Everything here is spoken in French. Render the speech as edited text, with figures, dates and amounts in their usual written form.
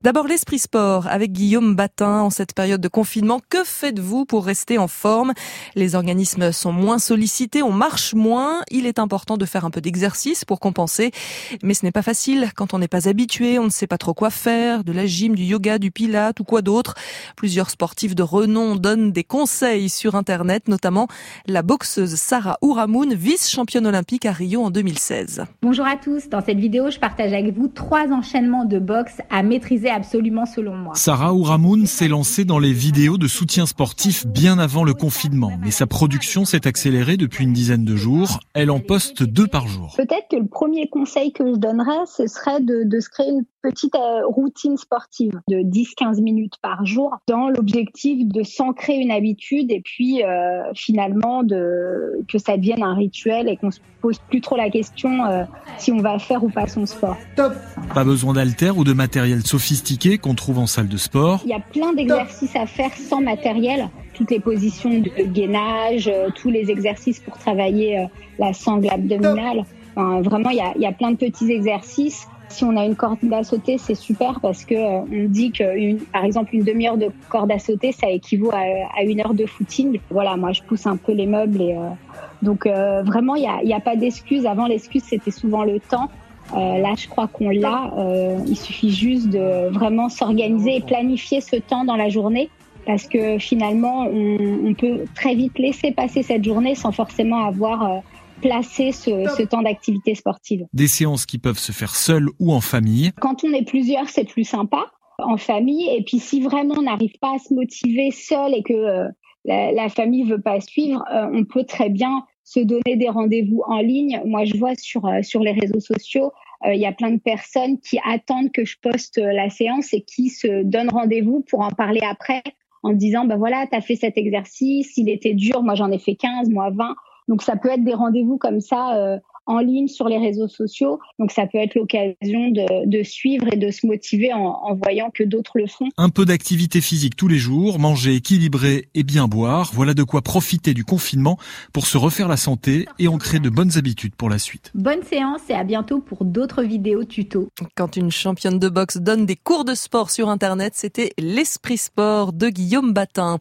D'abord l'Esprit Sport avec Guillaume Batin. En cette période de confinement, que faites-vous pour rester en forme? Les organismes sont moins sollicités, on marche moins. Il est important de faire un peu d'exercice pour compenser. Mais ce n'est pas facile quand on n'est pas habitué, on ne sait pas trop quoi faire. De la gym, du yoga, du pilates ou quoi d'autre. Plusieurs sportifs de renom donnent des conseils sur Internet, notamment la boxeuse Sarah Ouramoun, vice-championne olympique à Rio en 2016. Bonjour à tous. Dans cette vidéo, je partage avec vous 3 enchaînements de boxe à maîtriser absolument selon moi. Sarah Ouramoun s'est lancée dans les vidéos de soutien sportif bien avant le confinement, mais sa production s'est accélérée depuis une dizaine de jours. Elle en poste 2 par jour. Peut-être que le premier conseil que je donnerais, ce serait de se créer une petite routine sportive de 10-15 minutes par jour dans l'objectif de s'ancrer une habitude et puis finalement que ça devienne un rituel et qu'on se pose plus trop la question si on va faire ou pas son sport. Top. Pas besoin d'haltères ou de matériel sophistiqué qu'on trouve en salle de sport. Il y a plein d'exercices à faire sans matériel. Toutes les positions de gainage, tous les exercices pour travailler la sangle abdominale. Enfin, vraiment, il y a plein de petits exercices. Si on a une corde à sauter, c'est super parce que on dit que, par exemple, une demi-heure de corde à sauter, ça équivaut à 1 heure de footing. Voilà, moi, je pousse un peu les meubles et donc vraiment, il y a pas d'excuse. Avant, l'excuse, c'était souvent le temps. Là, je crois qu'on l'a. Il suffit juste de vraiment s'organiser et planifier ce temps dans la journée parce que finalement, on peut très vite laisser passer cette journée sans forcément avoir placé ce temps d'activité sportive. Des séances qui peuvent se faire seules ou en famille. Quand on est plusieurs, c'est plus sympa en famille. Et puis, si vraiment on n'arrive pas à se motiver seul et que la famille veut pas suivre, on peut très bien se donner des rendez-vous en ligne. Moi, je vois sur les réseaux sociaux, il y a plein de personnes qui attendent que je poste la séance et qui se donnent rendez-vous pour en parler après en disant, ben voilà, t'as fait cet exercice, il était dur, moi j'en ai fait 15, moi 20. Donc, ça peut être des rendez-vous comme ça en ligne sur les réseaux sociaux. Donc, ça peut être l'occasion de suivre et de se motiver en voyant que d'autres le font. Un peu d'activité physique tous les jours, manger équilibré et bien boire. Voilà de quoi profiter du confinement pour se refaire la santé et ancrer de bonnes habitudes pour la suite. Bonne séance et à bientôt pour d'autres vidéos tutos. Quand une championne de boxe donne des cours de sport sur Internet, c'était l'Esprit Sport de Guillaume Batin.